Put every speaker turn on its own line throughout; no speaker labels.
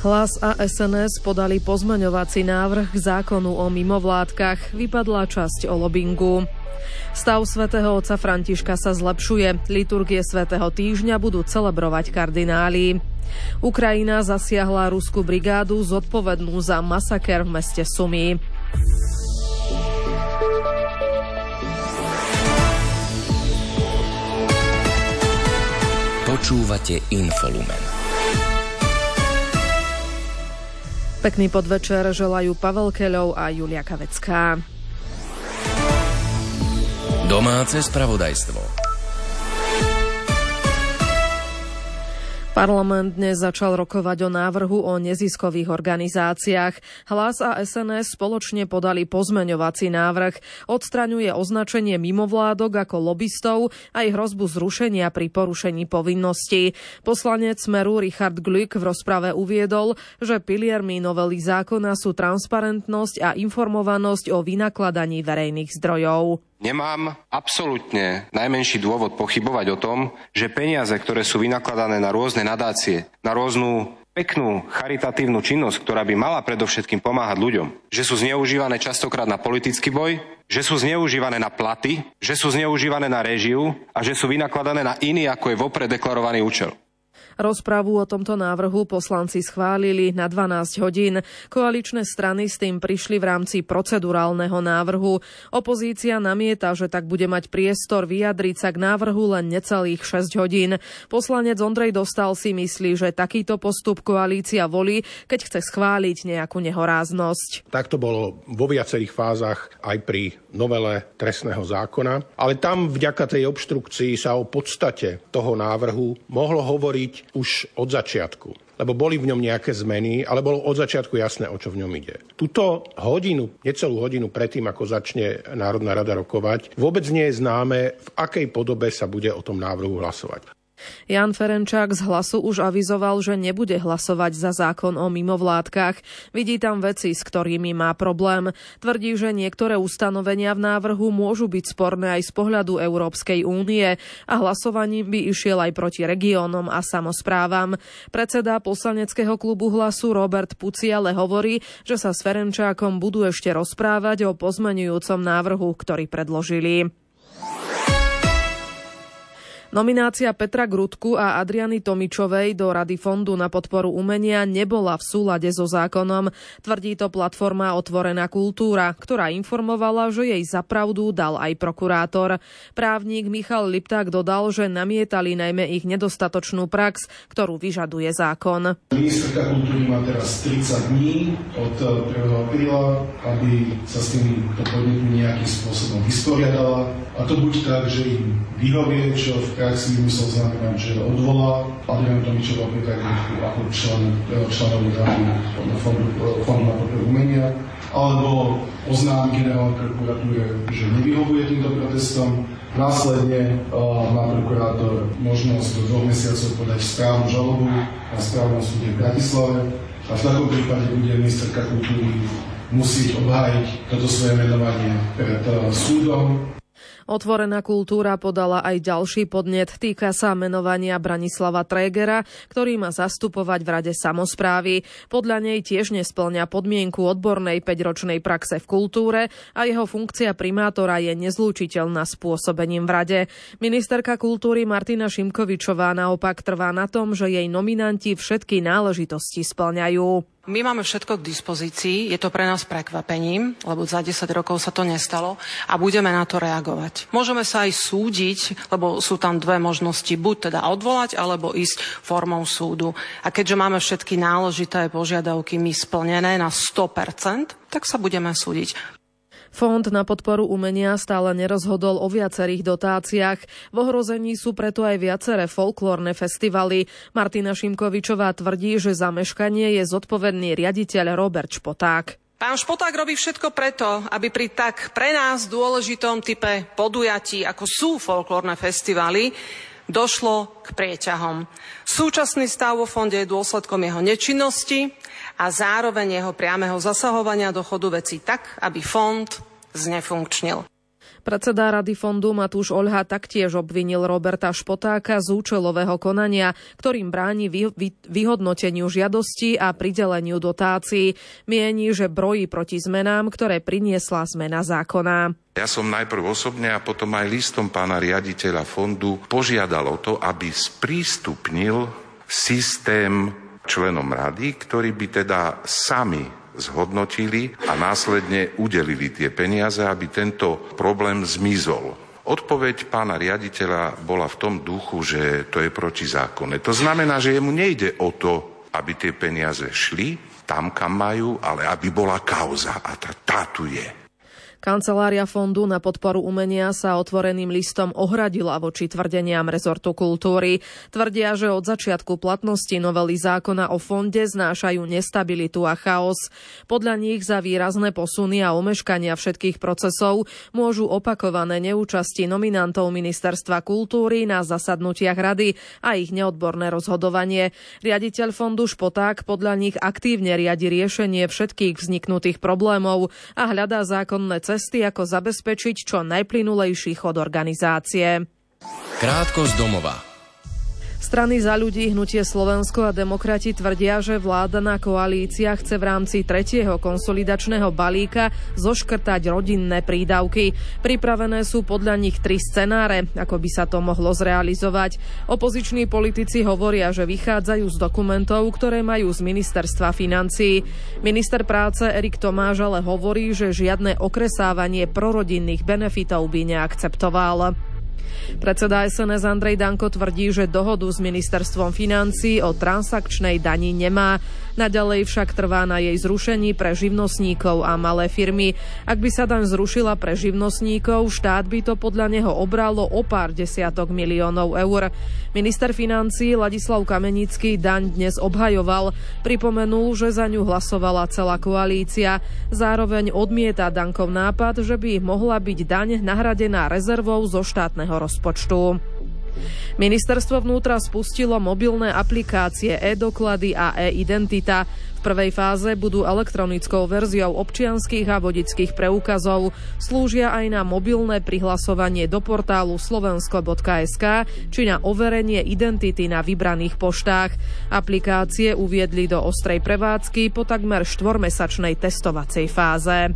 Hlas a SNS podali pozmeňovací návrh k zákonu o mimovládkach. Vypadla časť o lobingu. Stav svätého otca Františka sa zlepšuje. Liturgie svätého týždňa budú celebrovať kardináli. Ukrajina zasiahla ruskú brigádu zodpovednú za masaker v meste Sumy.
Počúvate Infolumen.
Pekný podvečer želajú Pavel Keľov a Julia Kavecká.
Domáce spravodajstvo.
Parlament dnes začal rokovať o návrhu o neziskových organizáciách. Hlas a SNS spoločne podali pozmeňovací návrh. Odstraňuje označenie mimovládok ako lobistov aj hrozbu zrušenia pri porušení povinností. Poslanec Smeru Richard Glück v rozprave uviedol, že piliermi novely zákona sú transparentnosť a informovanosť o vynakladaní verejných zdrojov.
Nemám absolútne najmenší dôvod pochybovať o tom, že peniaze, ktoré sú vynakladané na rôzne nadácie, na rôznu peknú charitatívnu činnosť, ktorá by mala predovšetkým pomáhať ľuďom, že sú zneužívané častokrát na politický boj, že sú zneužívané na platy, že sú zneužívané na réžiu a že sú vynakladané na iný ako je vopred deklarovaný účel.
Rozpravu o tomto návrhu poslanci schválili na 12 hodín. Koaličné strany s tým prišli v rámci procedurálneho návrhu. Opozícia namieta, že tak bude mať priestor vyjadriť sa k návrhu len necelých 6 hodín. Poslanec Ondrej Dostál si myslí, že takýto postup koalícia volí, keď chce schváliť nejakú nehoráznosť.
Tak to bolo vo viacerých fázach aj pri novele trestného zákona, ale tam vďaka tej obštrukcii sa o podstate toho návrhu mohlo hovoriť už od začiatku, lebo boli v ňom nejaké zmeny, ale bolo od začiatku jasné, o čo v ňom ide. Tuto hodinu, necelú hodinu predtým, ako začne Národná rada rokovať, vôbec nie je známe, v akej podobe sa bude o tom návrhu hlasovať.
Jan Ferenčák z Hlasu už avizoval, že nebude hlasovať za zákon o mimovládkach. Vidí tam veci, s ktorými má problém. Tvrdí, že niektoré ustanovenia v návrhu môžu byť sporné aj z pohľadu Európskej únie a hlasovaním by išiel aj proti regiónom a samosprávam. Predseda poslaneckého klubu Hlasu Robert Puciale hovorí, že sa s Ferenčákom budú ešte rozprávať o pozmeňujúcom návrhu, ktorý predložili. Nominácia Petra Grudku a Adriany Tomičovej do Rady Fondu na podporu umenia nebola v súlade so zákonom. Tvrdí to platforma Otvorená kultúra, ktorá informovala, že jej za pravdu dal aj prokurátor. Právnik Michal Lipták dodal, že namietali najmä ich nedostatočnú prax, ktorú vyžaduje zákon.
Ministerka kultúry má teraz 30 dní od 1. apríla, aby sa s týmto podnetmi nejakým spôsobom vysporiadala. A to buď tak, že im vyhovie, čo v praxi musel znamenať, že odvolá Adrianu Tomičovú ako členovi Rady Fondu na podporu umenia, alebo oznámi generálnej prokuratúre, že nevyhovuje týmto protestom. Následne má prokurátor možnosť do 2 mesiacov podať správnu žalobu na správnom súde v Bratislave a v takom prípade bude ministerka kultúry musieť obhájiť toto svoje menovanie pred súdom.
Otvorená kultúra podala aj ďalší podnet. Týka sa menovania Branislava Trégera, ktorý má zastupovať v Rade samosprávy. Podľa nej tiež nespĺňa podmienku odbornej 5-ročnej praxe v kultúre a jeho funkcia primátora je nezlúčiteľná s pôsobením v Rade. Ministerka kultúry Martina Šimkovičová naopak trvá na tom, že jej nominanti všetky náležitosti spĺňajú.
My máme všetko k dispozícii, je to pre nás prekvapením, lebo za 10 rokov sa to nestalo a budeme na to reagovať. Môžeme sa aj súdiť, lebo sú tam 2 možnosti, buď teda odvolať, alebo ísť formou súdu. A keďže máme všetky náležité požiadavky my splnené na 100%, tak sa budeme súdiť.
Fond na podporu umenia stále nerozhodol o viacerých dotáciách. V ohrození sú preto aj viaceré folklórne festivaly. Martina Šimkovičová tvrdí, že za meškanie je zodpovedný riaditeľ Robert Špoták.
Pán Špoták robí všetko preto, aby pri tak pre nás dôležitom type podujatí, ako sú folklórne festivaly, došlo k prieťahom. Súčasný stav vo fonde je dôsledkom jeho nečinnosti a zároveň jeho priameho zasahovania do chodu vecí tak, aby fond znefunkčnil.
Predseda Rady fondu Matúš Oľha taktiež obvinil Roberta Špotáka z účelového konania, ktorým bráni vyhodnoteniu žiadostí a prideleniu dotácií. Mieni, že brojí proti zmenám, ktoré priniesla zmena zákona.
Ja som najprv osobne a potom aj listom pána riaditeľa fondu požiadal o to, aby sprístupnil systém členom rady, ktorí by teda sami zhodnotili a následne udelili tie peniaze, aby tento problém zmizol. Odpoveď pána riaditeľa bola v tom duchu, že to je protizákonné. To znamená, že jemu nejde o to, aby tie peniaze šli tam, kam majú, ale aby bola kauza a tá tu je.
Kancelária fondu na podporu umenia sa otvoreným listom ohradila voči tvrdeniam rezortu kultúry. Tvrdia, že od začiatku platnosti novely zákona o fonde znášajú nestabilitu a chaos. Podľa nich za výrazné posuny a omeškania všetkých procesov môžu opakované neúčasti nominantov Ministerstva kultúry na zasadnutiach rady a ich neodborné rozhodovanie. Riaditeľ fondu Špoták podľa nich aktívne riadi riešenie všetkých vzniknutých problémov a hľadá zákonné cesty, ako zabezpečiť čo najplynulejší chod organizácie.
Krátko z domova.
Strany Za ľudí, Hnutie Slovensko a Demokrati tvrdia, že vládna koalícia chce v rámci 3. konsolidačného balíka zoškrtať rodinné prídavky. Pripravené sú podľa nich 3 scenáre, ako by sa to mohlo zrealizovať. Opoziční politici hovoria, že vychádzajú z dokumentov, ktoré majú z ministerstva financií. Minister práce Erik Tomáš ale hovorí, že žiadne okresávanie prorodinných benefitov by neakceptoval. Predseda SNS Andrej Danko tvrdí, že dohodu s ministerstvom financií o transakčnej dani nemá. Naďalej však trvá na jej zrušení pre živnostníkov a malé firmy. Ak by sa daň zrušila pre živnostníkov, štát by to podľa neho obralo o pár desiatok miliónov eur. Minister financií Ladislav Kamenický daň dnes obhajoval. Pripomenul, že za ňu hlasovala celá koalícia. Zároveň odmieta Dankov nápad, že by mohla byť daň nahradená rezervou zo štátneho rozpočtu. Ministerstvo vnútra spustilo mobilné aplikácie e-doklady a e-identita. V prvej fáze budú elektronickou verziou občianskych a vodičských preukazov. Slúžia aj na mobilné prihlasovanie do portálu slovensko.sk či na overenie identity na vybraných poštách. Aplikácie uviedli do ostrej prevádzky po takmer 4-mesačnej testovacej fáze.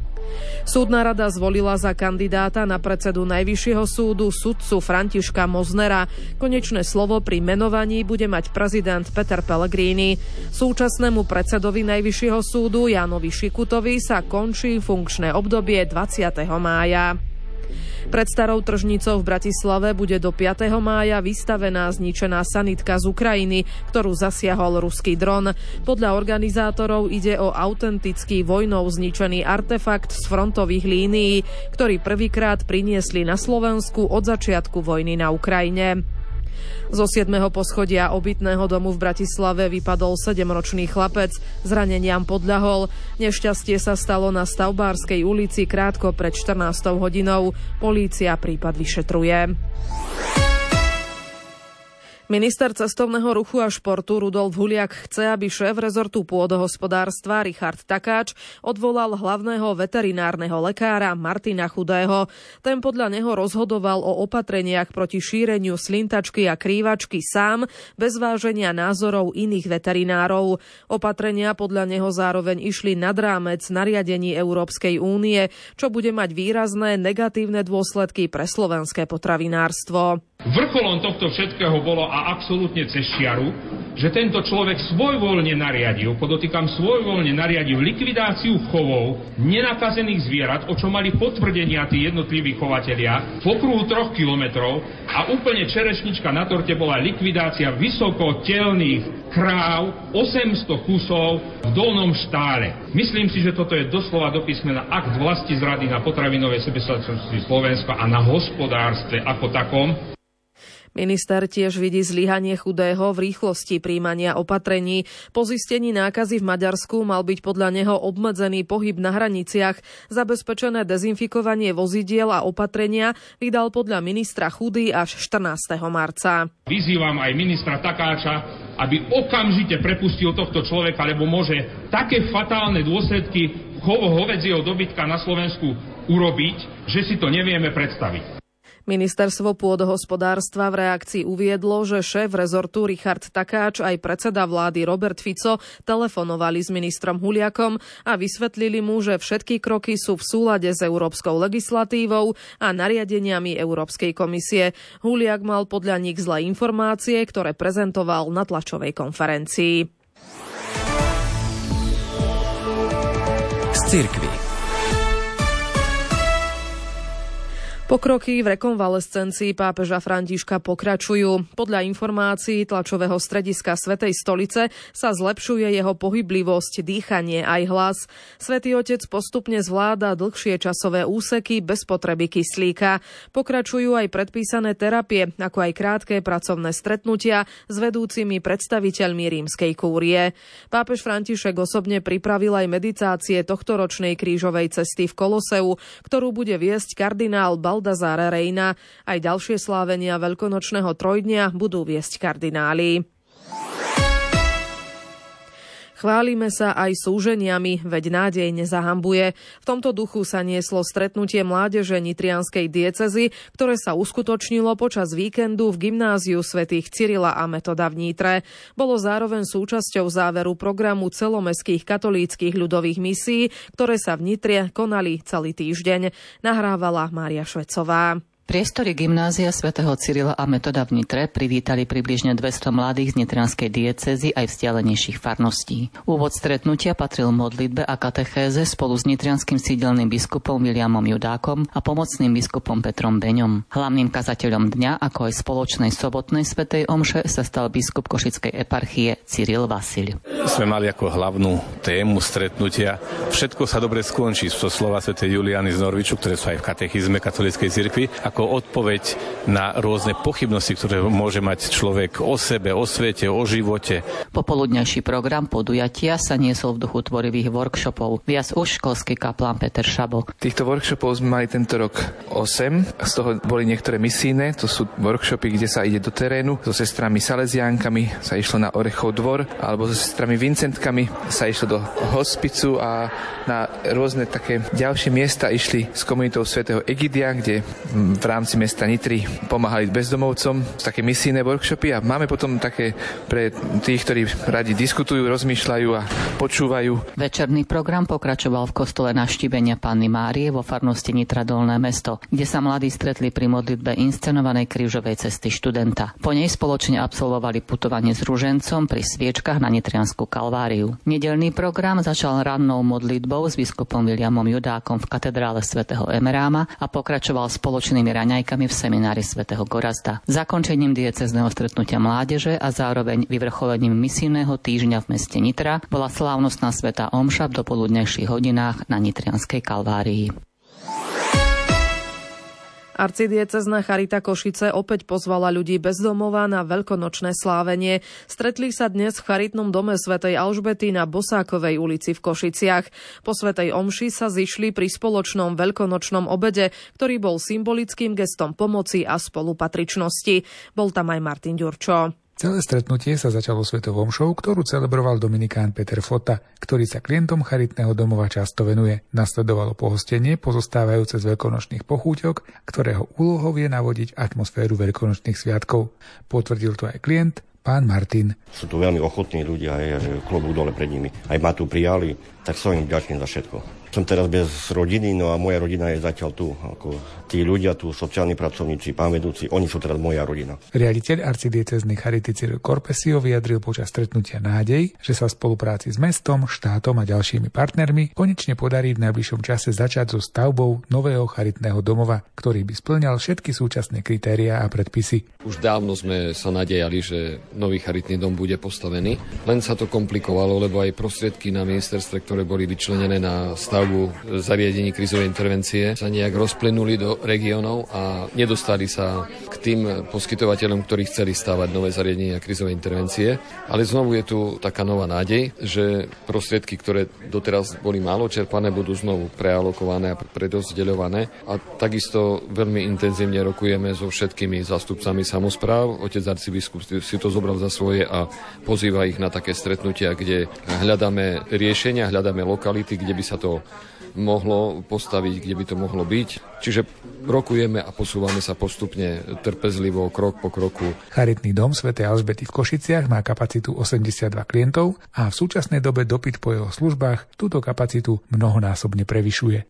Súdna rada zvolila za kandidáta na predsedu Najvyššieho súdu sudcu Františka Moznera. Konečné slovo pri menovaní bude mať prezident Peter Pellegrini. Súčasnému predsedovi Najvyššieho súdu Jánovi Šikutovi sa končí funkčné obdobie 20. mája. Pred starou tržnicou v Bratislave bude do 5. mája vystavená zničená sanitka z Ukrajiny, ktorú zasiahol ruský dron. Podľa organizátorov ide o autentický vojnou zničený artefakt z frontových línií, ktorý prvýkrát priniesli na Slovensku od začiatku vojny na Ukrajine. Zo 7. poschodia obytného domu v Bratislave vypadol 7-ročný chlapec, zraneniam podľahol. Nešťastie sa stalo na Stavbárskej ulici krátko pred 14. hodinou. Polícia prípad vyšetruje. Minister cestovného ruchu a športu Rudolf Huliak chce, aby šéf rezortu pôdohospodárstva Richard Takáč odvolal hlavného veterinárneho lekára Martina Chudého. Ten podľa neho rozhodoval o opatreniach proti šíreniu slintačky a krývačky sám, bez váženia názorov iných veterinárov. Opatrenia podľa neho zároveň išli nad rámec nariadení Európskej únie, čo bude mať výrazné negatívne dôsledky pre slovenské potravinárstvo.
Vrcholom tohto všetkého bolo a absolútne cez čiaru, že tento človek svojvoľne nariadil likvidáciu chovov nenakazených zvierat, o čo mali potvrdenia tí jednotliví chovatelia v okruhu 3 kilometrov a úplne čerešnička na torte bola likvidácia vysokotelných kráv, 800 kusov v Dolnom Štále. Myslím si, že toto je doslova do písmena akt vlasti zrady na potravinovej sebestačnosti Slovenska a na hospodárstve ako takom.
Minister tiež vidí zlyhanie Chudého v rýchlosti príjmania opatrení. Po zistení nákazy v Maďarsku mal byť podľa neho obmedzený pohyb na hraniciach, zabezpečené dezinfikovanie vozidiel a opatrenia vydal podľa ministra Chudý až 14. marca.
Vyzývam aj ministra Takáča, aby okamžite prepustil tohto človeka, lebo môže také fatálne dôsledky chovu hovedzieho dobytka na Slovensku urobiť, že si to nevieme predstaviť.
Ministerstvo pôdohospodárstva v reakcii uviedlo, že šéf rezortu Richard Takáč aj predseda vlády Robert Fico telefonovali s ministrom Huliakom a vysvetlili mu, že všetky kroky sú v súlade s európskou legislatívou a nariadeniami Európskej komisie. Huliak mal podľa nich zlé informácie, ktoré prezentoval na tlačovej konferencii.
Z cirkvi.
Pokroky v rekonvalescencii pápeža Františka pokračujú. Podľa informácií tlačového strediska Svätej stolice sa zlepšuje jeho pohyblivosť, dýchanie aj hlas. Svätý Otec postupne zvláda dlhšie časové úseky bez potreby kyslíka. Pokračujú aj predpísané terapie, ako aj krátke pracovné stretnutia s vedúcimi predstaviteľmi rímskej kúrie. Pápež František osobne pripravil aj meditácie tohtoročnej krížovej cesty v Koloseu, ktorú bude viesť kardinál Baldassare Reina. Aj ďalšie slávenia veľkonočného trojdňa budú viesť kardináli. Chválime sa aj súženiami, veď nádej nezahambuje. V tomto duchu sa nieslo stretnutie mládeže nitrianskej diecezy, ktoré sa uskutočnilo počas víkendu v gymnáziu svätých Cyrila a Metoda v Nitre. Bolo zároveň súčasťou záveru programu celomestských katolíckych ľudových misií, ktoré sa v Nitre konali celý týždeň. Nahrávala Mária Švecová.
Priestory gymnázia svätého Cyrila a Metoda v Nitre privítali približne 200 mladých z nitrianskej diecézy aj vzdialenejších farností. Úvod stretnutia patril modlitbe a katechéze spolu s nitrianskym sídelným biskupom Viliamom Judákom a pomocným biskupom Petrom Beňom. Hlavným kazateľom dňa, ako aj spoločnej sobotnej svätej omše, sa stal biskup Košickej eparchie Cyril Vasil.
Sme mali ako hlavnú tému stretnutia Všetko sa dobre skončí, zo slova svätej Juliany z Norviču, ktoré sú aj v katechizme katolíckej cirkvi, ako odpoveď na rôzne pochybnosti, ktoré môže mať človek o sebe, o svete, o živote.
Popoludňajší program podujatia sa niesol v duchu tvorivých workshopov. Viac už školský kaplán Peter Šabo.
Týchto workshopov sme mali tento rok 8. Z toho boli niektoré misijné, to sú workshopy, kde sa ide do terénu. So sestrami Salesiánkami sa išlo na Orechov dvor, alebo so sestrami Vincentkami sa išlo do hospicu a na rôzne také ďalšie miesta išli s komunitou svätého Egidia, kde v rámci mesta Nitry pomáhali bezdomovcom, také misijné workshopy a máme potom také pre tých, ktorí radi diskutujú, rozmýšľajú a počúvajú.
Večerný program pokračoval v kostole Navštívenia Panny Márie vo farnosti Nitra Dolné Mesto, kde sa mladí stretli pri modlitbe inscenovanej krížovej cesty študenta. Po nej spoločne absolvovali putovanie s ružencom pri sviečkach na Nitriansku kalváriu. Nedeľný program začal rannou modlitbou s biskupom Viliamom Judákom v katedrále svätého Emeráma a pokračoval spoločnými raňajkami v seminári svätého Gorazda. Zakončením diecézneho stretnutia mládeže a zároveň vyvrcholením misijného týždňa v meste Nitra bola slávnostná svätá omša v dopoludnejších hodinách na Nitrianskej kalvárii.
Arcidiecézna Charita Košice opäť pozvala ľudí bez domova na veľkonočné slávenie. Stretli sa dnes v charitnom dome svätej Alžbety na Bosákovej ulici v Košiciach. Po svätej omši sa zišli pri spoločnom veľkonočnom obede, ktorý bol symbolickým gestom pomoci a spolupatričnosti. Bol tam aj Martin Ďurčo.
Celé stretnutie sa začalo svetou omšou, ktorú celebroval dominikán Peter Fota, ktorý sa klientom charitného domova často venuje. Nasledovalo pohostenie pozostávajúce z veľkonočných pochúťok, ktorého úlohou je navodiť atmosféru veľkonočných sviatkov. Potvrdil to aj klient, pán Martin.
Sú tu veľmi ochotní ľudia, že klobúk dole pred nimi. Aj ma tu prijali, tak som im vďačný za všetko. Som teraz bez rodiny, no a moja rodina je zatiaľ tu. Ako tí ľudia tu, sociálni pracovníci, pán vedúci, oni sú teraz moja rodina.
Riaditeľ arcidiecéznej charity Cyril Korpesio vyjadril počas stretnutia nádej, že sa v spolupráci s mestom, štátom a ďalšími partnermi konečne podarí v najbližšom čase začať so stavbou nového charitného domova, ktorý by spĺňal všetky súčasné kritériá a predpisy.
Už dávno sme sa nadejali, že nový charitný dom bude postavený. Len sa to komplikovalo, lebo aj prostriedky na ministerstve, ktoré boli vyčlenené na stavbu zariadení krízovej intervencie, sa nejak rozplynuli do regiónov a nedostali sa k tým poskytovateľom, ktorí chceli stavať nové zariadenia krízovej intervencie. Ale znovu je tu taká nová nádej, že prostriedky, ktoré doteraz boli málo čerpané, budú znovu prealokované a predozdeľované. A takisto veľmi intenzívne rokujeme so všetkými zástupcami samospráv. Otec arcibiskup si to zobral za svoje a pozýva ich na také stretnutia, kde hľadáme riešenia, hľadáme lokality, kde by sa to mohlo postaviť, kde by to mohlo byť. Čiže rokujeme a posúvame sa postupne trpezlivo, krok po kroku.
Charitný dom svätej Alžbety v Košiciach má kapacitu 82 klientov a v súčasnej dobe dopyt po jeho službách túto kapacitu mnohonásobne prevyšuje.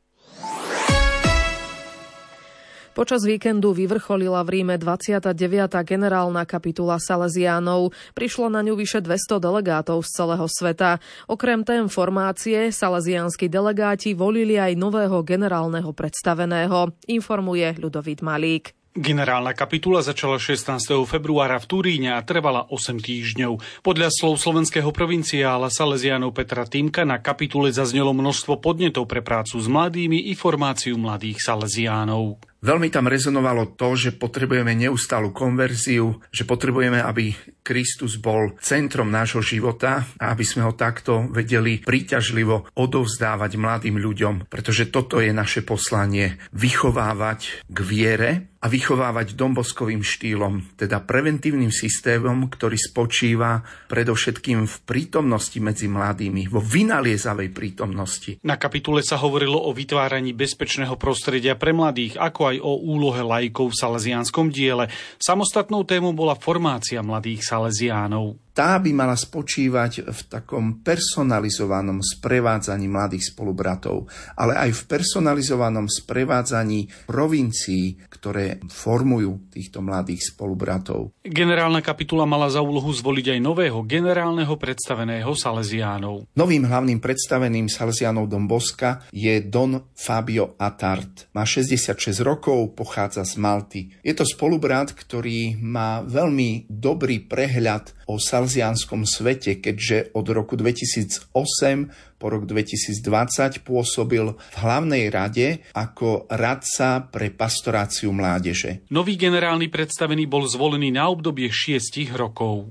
Počas víkendu vyvrcholila v Ríme 29. generálna kapitula Salesiánov. Prišlo na ňu vyše 200 delegátov z celého sveta. Okrem tém formácie salesiánsky delegáti volili aj nového generálneho predstaveného, informuje Ľudovít Malík.
Generálna kapitula začala 16. februára v Turíne a trvala 8 týždňov. Podľa slov slovenského provinciála Salesiánov Petra Týmka na kapitule zaznelo množstvo podnetov pre prácu s mladými i formáciu mladých salesiánov.
Veľmi tam rezonovalo to, že potrebujeme neustálu konverziu, že potrebujeme, aby Kristus bol centrom nášho života a aby sme ho takto vedeli príťažlivo odovzdávať mladým ľuďom, pretože toto je naše poslanie, vychovávať k viere a vychovávať domboskovým štýlom, teda preventívnym systémom, ktorý spočíva predovšetkým v prítomnosti medzi mladými, vo vynaliezavej prítomnosti.
Na kapitule sa hovorilo o vytváraní bezpečného prostredia pre mladých, ako aj o úlohe laikov v salesiánskom diele. Samostatnou témou bola formácia mladých salesiánov.
Tá by mala spočívať v takom personalizovanom sprevádzaní mladých spolubratov, ale aj v personalizovanom sprevádzaní provincií, ktoré formujú týchto mladých spolubratov.
Generálna kapitula mala za úlohu zvoliť aj nového generálneho predstaveného salesiánov.
Novým hlavným predstaveným salesiánov Don Bosca je Don Fabio Attard. Má 66 rokov, pochádza z Malty. Je to spolubrat, ktorý má veľmi dobrý prehľad o salesiánskom svete, keďže od roku 2008 po rok 2020 pôsobil v hlavnej rade ako radca pre pastoráciu mládeže.
Nový generálny predstavený bol zvolený na obdobie 6 rokov.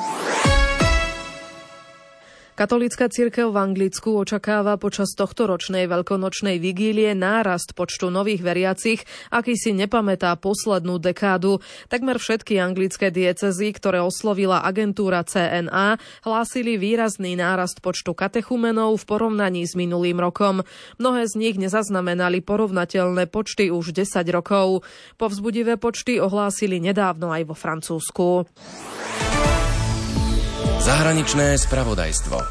Katolícka cirkev v Anglicku očakáva počas tohtoročnej veľkonočnej vigílie nárast počtu nových veriacich, aký si nepamätá poslednú dekádu. Takmer všetky anglické diecézy, ktoré oslovila agentúra CNA, hlásili výrazný nárast počtu katechumenov v porovnaní s minulým rokom. Mnohé z nich nezaznamenali porovnateľné počty už 10 rokov. Povzbudivé počty ohlásili nedávno aj vo Francúzsku.
Zahraničné spravodajstvo.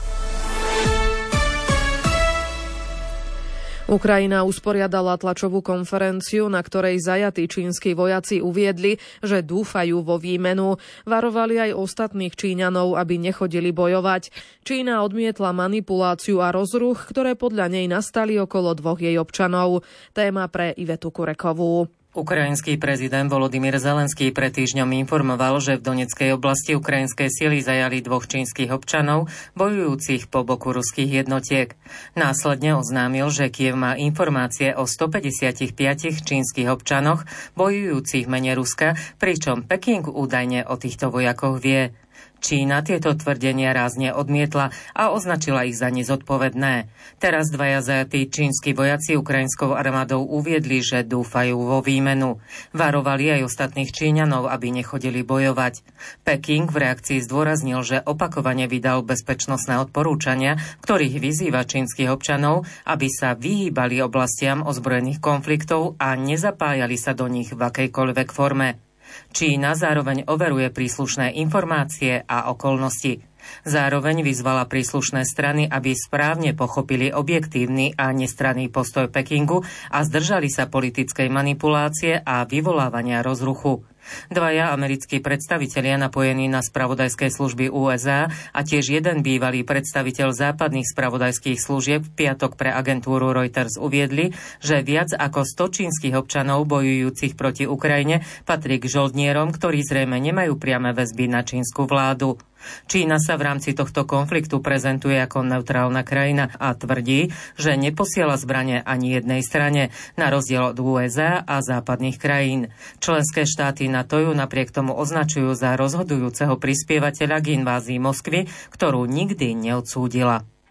Ukrajina usporiadala tlačovú konferenciu, na ktorej zajatí čínski vojaci uviedli, že dúfajú vo výmenu. Varovali aj ostatných Číňanov, aby nechodili bojovať. Čína odmietla manipuláciu a rozruch, ktoré podľa nej nastali okolo 2 jej občanov. Téma pre Ivetu Kurekovú.
Ukrajinský prezident Volodymyr Zelenský pred týždňom informoval, že v Donetskej oblasti ukrajinské sily zajali 2 čínskych občanov, bojujúcich po boku ruských jednotiek. Následne oznámil, že Kyjev má informácie o 155 čínskych občanoch, bojujúcich v mene Ruska, pričom Peking údajne o týchto vojakoch vie. Čína tieto tvrdenia rázne odmietla a označila ich za nezodpovedné. Teraz 2 zajatí čínsky vojaci ukrajinskou armádou uviedli, že dúfajú vo výmenu. Varovali aj ostatných Číňanov, aby nechodili bojovať. Peking v reakcii zdôraznil, že opakovane vydal bezpečnostné odporúčania, ktorých vyzýva čínskych občanov, aby sa vyhýbali oblastiam ozbrojených konfliktov a nezapájali sa do nich v akejkoľvek forme. Čína zároveň overuje príslušné informácie a okolnosti. Zároveň vyzvala príslušné strany, aby správne pochopili objektívny a nestranný postoj Pekingu a zdržali sa politickej manipulácie a vyvolávania rozruchu. 2 americkí predstavitelia napojení na spravodajské služby USA a tiež jeden bývalý predstaviteľ západných spravodajských služieb v piatok pre agentúru Reuters uviedli, že viac ako 100 čínskych občanov bojujúcich proti Ukrajine patrí k žoldnierom, ktorí zrejme nemajú priame väzby na čínsku vládu. Čína sa v rámci tohto konfliktu prezentuje ako neutrálna krajina a tvrdí, že neposiela zbrane ani jednej strane, na rozdiel od USA a západných krajín. Členské štáty NATO ju napriek tomu označujú za rozhodujúceho prispievateľa k invázii Moskvy, ktorú nikdy neodsúdila.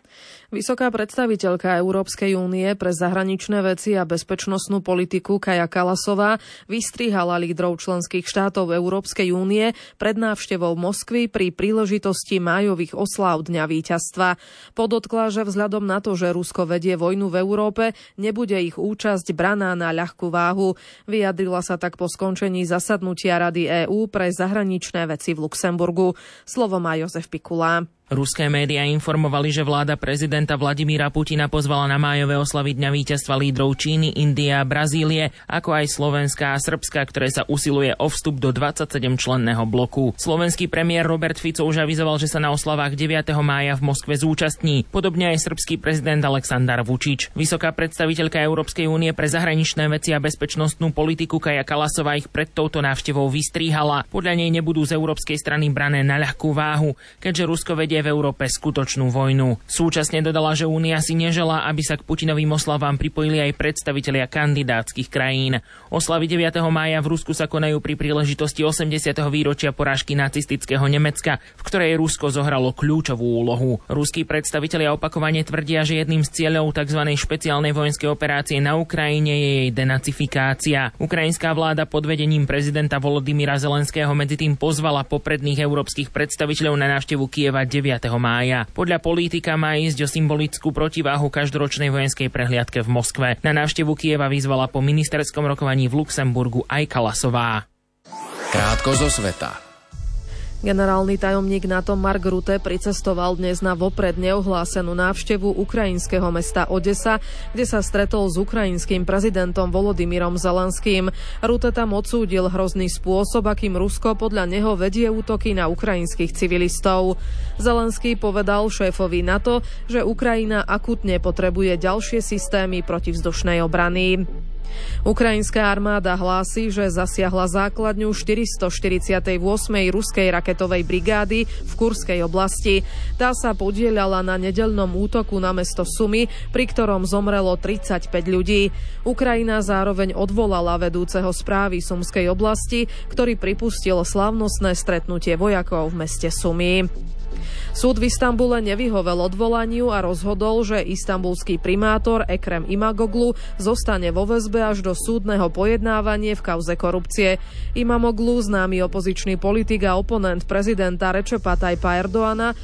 Vysoká predstaviteľka Európskej únie pre zahraničné veci a bezpečnostnú politiku Kaja Kallasová vystrihala lídrov členských štátov Európskej únie pred návštevou Moskvy pri príležitosti májových osláv Dňa víťazstva. Podotkla, že vzhľadom na to, že Rusko vedie vojnu v Európe, nebude ich účasť braná na ľahkú váhu. Vyjadrila sa tak po skončení zasadnutia Rady EÚ pre zahraničné veci v Luxemburgu. Slovo má Jozef Pikula.
Ruské médiá informovali, že vláda prezidenta Vladimíra Putina pozvala na májové oslavy Dňa víťazstva lídrov Číny, Indie a Brazílie, ako aj Slovenska a Srbska, ktoré sa usiluje o vstup do 27-členného bloku. Slovenský premiér Robert Fico už avizoval, že sa na oslavách 9. mája v Moskve zúčastní, podobne aj srbský prezident Aleksandar Vučić. Vysoká predstaviteľka Európskej únie pre zahraničné veci a bezpečnostnú politiku Kaja Kallasová ich pred touto návštevou vystrihala. Podľa nej nebudú z európskej strany brané na ľahkú váhu, keďže Rusko vedie v Európe skutočnú vojnu. Súčasne dodala, že Únia si neželá, aby sa k Putinovým oslavám pripojili aj predstavitelia kandidátskych krajín. Oslavy 9. mája v Rusku sa konajú pri príležitosti 80. výročia porážky nacistického Nemecka, v ktorej Rusko zohralo kľúčovú úlohu. Ruskí predstavitelia opakovane tvrdia, že jedným z cieľov tzv. Špeciálnej vojenskej operácie na Ukrajine je jej denacifikácia. Ukrajinská vláda pod vedením prezidenta Volodymyra Zelenského medzi tým pozvala popredných európskych predstaviteľov na návštevu Kyjeva 9. mája. Podľa politika má ísť o symbolickú protiváhu každoročnej vojenskej prehliadke v Moskve. Na návštevu Kyjeva vyzvala po ministerskom rokovaní v Luxemburgu aj Kallasová.
Krátko zo sveta.
Generálny tajomník NATO Mark Rutte pricestoval dnes na vopred neohlásenú návštevu ukrajinského mesta Odesa, kde sa stretol s ukrajinským prezidentom Volodymyrom Zelenským. Rutte tam odsúdil hrozný spôsob, akým Rusko podľa neho vedie útoky na ukrajinských civilistov. Zelenský povedal šéfovi NATO, že Ukrajina akútne potrebuje ďalšie systémy protivzdušnej obrany. Ukrajinská armáda hlási, že zasiahla základňu 448. ruskej raketovej brigády v Kurskej oblasti. Tá sa podieľala na nedeľnom útoku na mesto Sumy, pri ktorom zomrelo 35 ľudí. Ukrajina zároveň odvolala vedúceho správy Sumskej oblasti, ktorý pripustil slávnostné stretnutie vojakov v meste Sumy. Súd v Istanbule nevyhovel odvolaniu a rozhodol, že istanbulský primátor Ekrem Imamoglu zostane vo väzbe až do súdneho pojednávania v kauze korupcie. Imamoglu, známy opozičný politik a oponent prezidenta Recepa Tayyipa Erdoğana,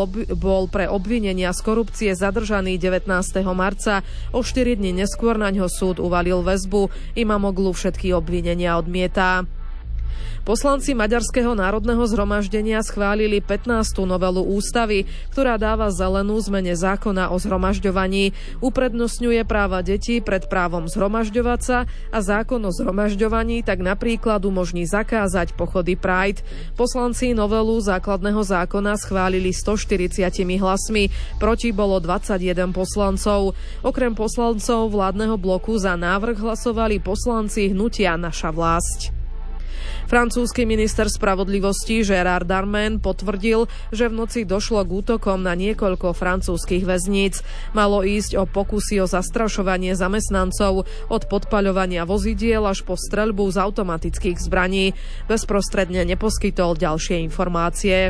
bol pre obvinenia z korupcie zadržaný 19. marca. O 4 dni neskôr naňho súd uvalil väzbu. Imamoglu všetky obvinenia odmietá. Poslanci Maďarského národného zhromaždenia schválili 15. novelu ústavy, ktorá dáva zelenú zmene zákona o zhromažďovaní. Uprednostňuje práva detí pred právom zhromažďovať sa a zákon o zhromažďovaní tak napríklad umožní zakázať pochody Pride. Poslanci novelu základného zákona schválili 140 hlasmi, proti bolo 21 poslancov. Okrem poslancov vládneho bloku za návrh hlasovali poslanci hnutia Naša vlásť. Francúzsky minister spravodlivosti Gérard Darmanin potvrdil, že v noci došlo k útokom na niekoľko francúzskych väzníc. Malo ísť o pokusy o zastrašovanie zamestnancov, od podpaľovania vozidiel až po streľbu z automatických zbraní. Bezprostredne neposkytol ďalšie informácie.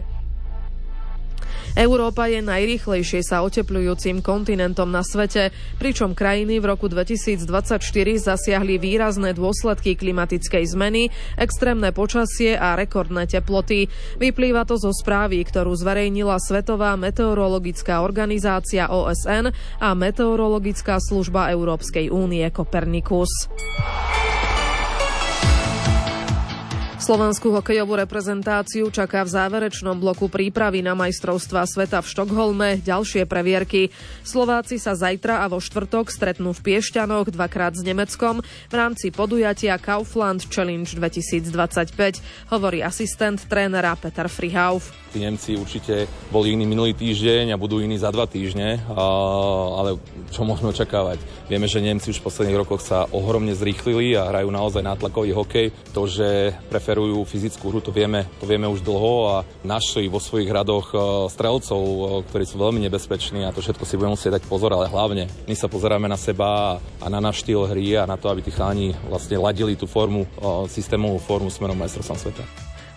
Európa je najrýchlejšie sa otepľujúcim kontinentom na svete, pričom krajiny v roku 2024 zasiahli výrazné dôsledky klimatickej zmeny, extrémne počasie a rekordné teploty. Vyplýva to zo správy, ktorú zverejnila Svetová meteorologická organizácia OSN a Meteorologická služba Európskej únie Copernicus. Slovenskú hokejovú reprezentáciu čaká v záverečnom bloku prípravy na majstrovstvá sveta v Štokholme ďalšie previerky. Slováci sa zajtra a vo štvrtok stretnú v Piešťanoch dvakrát s Nemeckom v rámci podujatia Kaufland Challenge 2025, hovorí asistent trénera Peter Frihauf.
Tí Nemci určite boli iní minulý týždeň a budú iní za 2 týždne, ale čo môžeme očakávať? Vieme, že Nemci už v posledných rokoch sa ohromne zrýchlili a hrajú naozaj nátlakový hokej. To, že preferujú fyzickú hru, to vieme už dlho a našli vo svojich radoch strelcov, ktorí sú veľmi nebezpeční a to všetko si budeme musieť dať pozor, ale hlavne my sa pozeráme na seba a na náš štýl hry a na to, aby tí chalani vlastne ladili tú formu, systémovú formu smerom majstrovstvom sveta.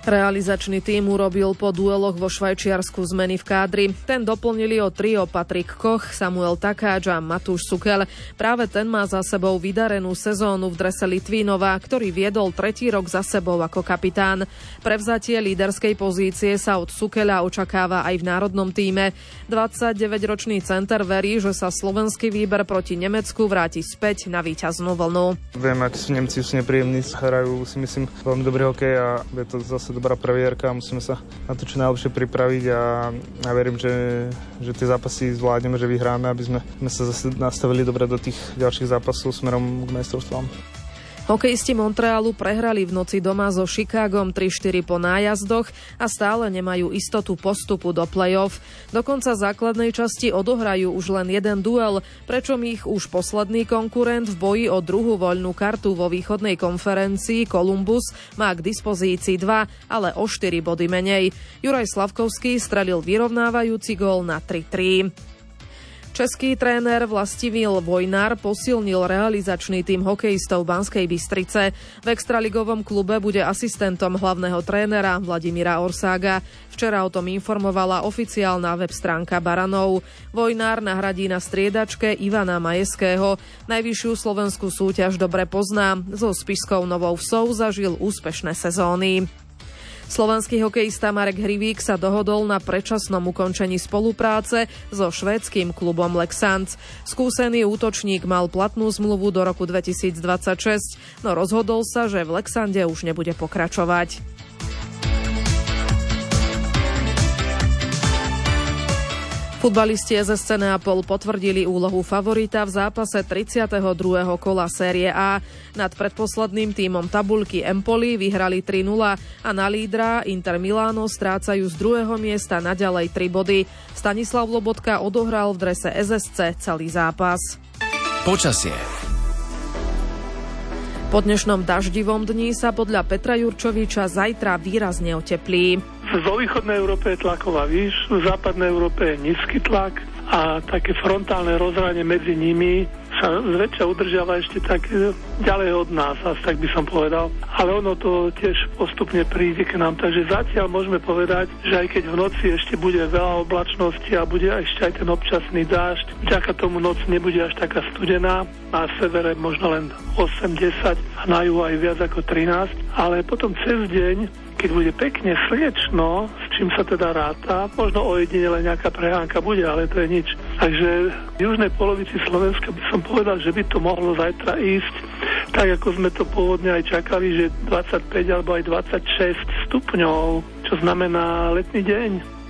Realizačný tím urobil po dueloch vo Švajčiarsku zmeny v kádri. Ten doplnili o trio Patrik Koch, Samuel Takáč a Matúš Sukel. Práve ten má za sebou vydarenú sezónu v drese Litvínova, ktorý viedol 3. rok za sebou ako kapitán. Prevzatie líderskej pozície sa od Sukela očakáva aj v národnom tíme. 29-ročný center verí, že sa slovenský výber proti Nemecku vráti späť na víťaznú vlnu.
Vieme, Nemci sú nepríjemní, hrajú si myslím veľmi dobrý hokej a je to zase dobrá previerka a musíme sa na to čo najlepšie pripraviť a verím, že tie zápasy zvládneme, že vyhráme, aby sme sa zase nastavili dobre do tých ďalších zápasov smerom k majstrovstvám.
Hokejisti Montrealu prehrali v noci doma so Chicagom 3-4 po nájazdoch a stále nemajú istotu postupu do play-off. Do konca základnej časti odohrajú už len jeden duel, pričom ich už posledný konkurent v boji o druhú voľnú kartu vo východnej konferencii Columbus má k dispozícii 2, ale o 4 body menej. Juraj Slavkovský strelil vyrovnávajúci gól na 3-3. Český tréner Vlastimil Vojnár posilnil realizačný tím hokejistov Banskej Bystrice. V extraligovom klube bude asistentom hlavného trénera Vladimíra Orsága. Včera o tom informovala oficiálna web stránka Baranov. Vojnár nahradí na striedačke Ivana Majeského. Najvyššiu slovenskú súťaž dobre pozná. So Spišskou Novou Vsou zažil úspešné sezóny. Slovenský hokejista Marek Hrivík sa dohodol na predčasnom ukončení spolupráce so švédskym klubom Leksand. Skúsený útočník mal platnú zmluvu do roku 2026, no rozhodol sa, že v Leksande už nebude pokračovať. Futbalisti SSC Neapol potvrdili úlohu favorita v zápase 32. kola série A. Nad predposledným tímom tabuľky Empoli vyhrali 3-0 a na lídra Inter Milano strácajú z druhého miesta naďalej 3 body. Stanislav Lobotka odohral v drese SSC celý zápas.
Počasie.
Po dnešnom daždivom dni sa podľa Petra Jurčoviča zajtra výrazne oteplí.
Vo východnej Európe je tlaková výš, v západnej Európe je nízky tlak a také frontálne rozhranie medzi nimi sa zväčša udržiava ešte tak ďalej od nás, asi tak by som povedal. Ale ono to tiež postupne príde k nám, takže zatiaľ môžeme povedať, že aj keď v noci ešte bude veľa oblačnosti a bude ešte aj ten občasný dážď, vďaka tomu noc nebude až taká studená, na severe možno len 8-10 a na juhu aj viac ako 13, ale potom cez deň, keď bude pekne slnečno, s čím sa teda ráta, možno ojedinele nejaká prehánka bude, ale to je nič. Takže v južnej polovici Slovenska by som povedal, že by to mohlo zajtra ísť, tak ako sme to pôvodne aj čakali, že 25 alebo aj 26 stupňov, čo znamená letný deň.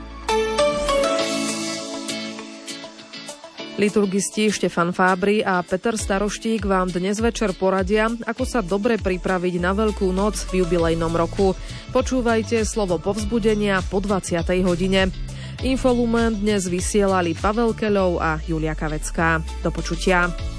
Liturgisti Štefan Fábry a Peter Staroštík vám dnes večer poradia, ako sa dobre pripraviť na Veľkú noc v jubilejnom roku. Počúvajte slovo povzbudenia po 20. hodine. Infolumen dnes vysielali Pavel Keľov a Julia Kavecká. Do počutia.